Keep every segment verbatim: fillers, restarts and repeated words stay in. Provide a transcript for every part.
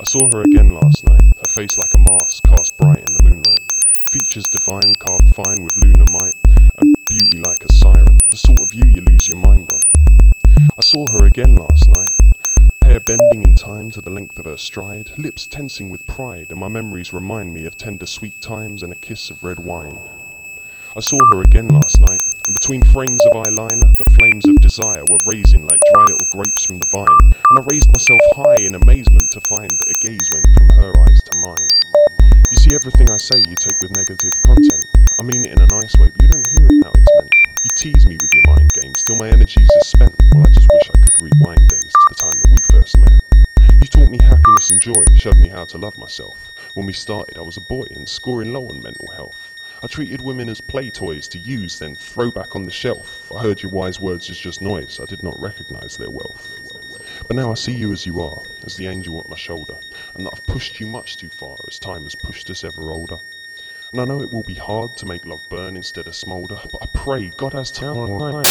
I saw her again last night, her face like a mask cast bright in the moonlight. Features divine, carved fine with lunar might, and beauty like a siren, the sort of view you lose your mind on. I saw her again last night, hair bending in time to the length of her stride, lips tensing with pride, and my memories remind me of tender sweet times and a kiss of red wine. I saw her again last night, and between frames of eyeliner, the flames of desire were raising like dry little grapes from the vine, and I raised myself high in amazement to find that a gaze went from her eyes to mine. You see, everything I say you take with negative content. I mean it in a nice way, but you don't hear it how it's meant. You tease me with your mind games, till my energies are spent. Well, I just wish I could rewind days to the time that we first met. You taught me happiness and joy, showed me how to love myself. When we started, I was a boy and scoring low on mental health. I treated women as play toys to use, then throw back on the shelf. I heard your wise words as just noise, I did not recognise their wealth. But now I see you as you are, as the angel at my shoulder, and that I've pushed you much too far as time has pushed us ever older. And I know it will be hard to make love burn instead of smoulder, but I pray God has time.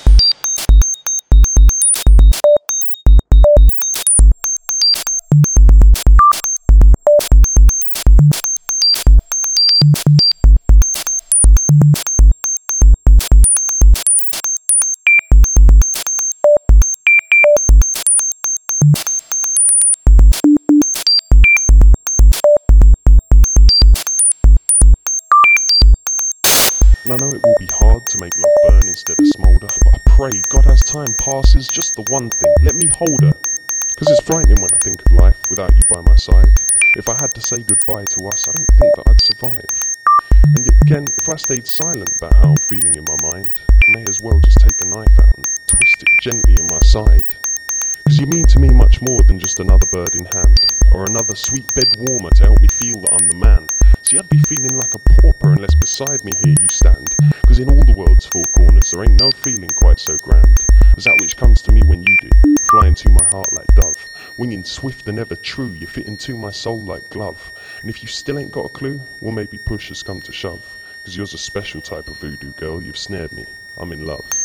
And I know it will be hard to make love burn instead of smoulder, but I pray God as time passes, just the one thing, let me hold her. Cause it's frightening when I think of life without you by my side. If I had to say goodbye to us, I don't think that I'd survive. And yet again, if I stayed silent about how I'm feeling in my mind, I may as well just take a knife out and twist it gently in my side. Cause you mean to me much more than just another bird in hand, or another sweet bed warmer to help me feel that I'm the man. See, I'd be feeling like a pauper unless beside me here you stand. Cause in all the world's four corners there ain't no feeling quite so grand as that which comes to me when you do, flying to my heart like dove, winging swift and ever true, you fit into my soul like glove. And if you still ain't got a clue, well maybe push has come to shove, cause you're a special type of voodoo girl, you've snared me, I'm in love.